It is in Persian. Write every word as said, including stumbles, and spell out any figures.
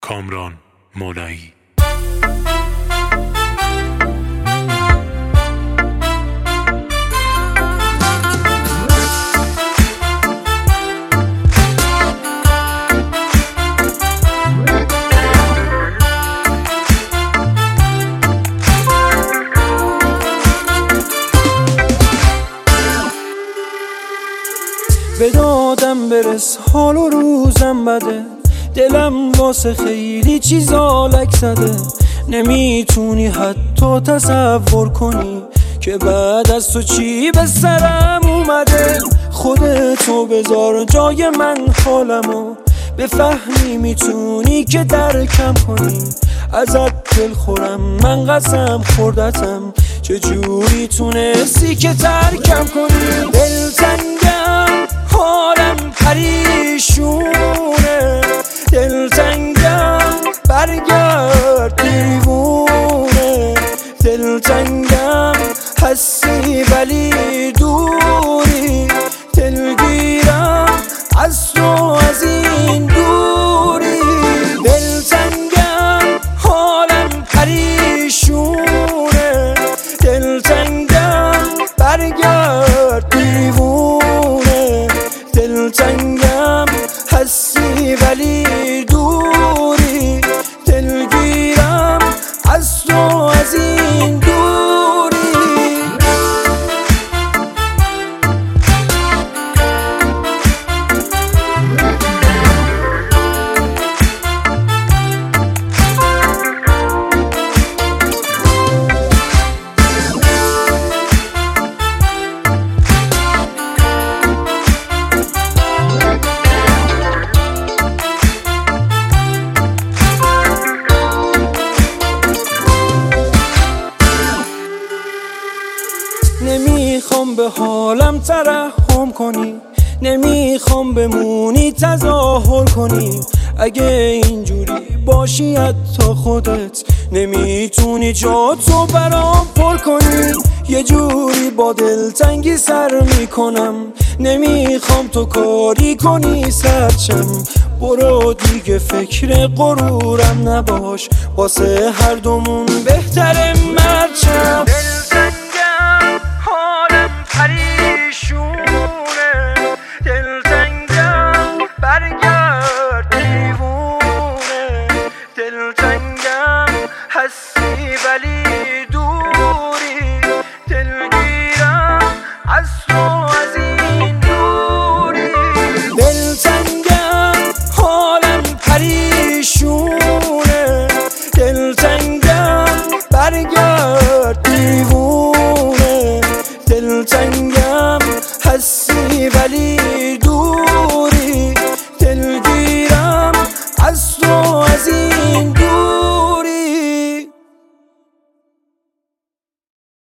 کامران مولایی. به دادم برس، حال و روزم بده، دلم واسه خیلی چیزا لک زده. نمیتونی حتی تصور کنی که بعد از تو چی به سرم اومده. خودتو بذار جای من، حالمو بفهمی میتونی که درکم کنی. ازت دل خورم، من قسم خوردتم، چجوری تونستی که ترکم کنی. دلتنگم، حالم پریشونه، دلتنگم، برگرد دیوونه. دلتنگم هستی ولی دوری، دلگیرم از تو از این دوری. دلتنگم، حالم پریشونه، دلتنگم، برگرد دیوونه. دلتنگم هستی ولی دوری، دلگیرم از تو از این دوری. نمیخوام به حالم ترحم کنی، نمیخوام بمونی تظاهر کنی. اگه اینجوری باشی حتی خودت نمیتونی جا تو برام پر کنی. یه جوری با دلتنگی سر میکنم، نمیخوام تو کاری کنی سرچم. برو دیگه فکر غرورم نباش، واسه هر دومون بهتره مرچم. دلتنگم، حالم پریشونه، دلتنگم، برگرد دیوونه. دلتنگم هستی ولی دوری، دلگیرم از تو از این دوری. دلتنگم، حالم پریشونه، دلتنگم، برگرد دیوونه. دلتنگم هستی ولی دور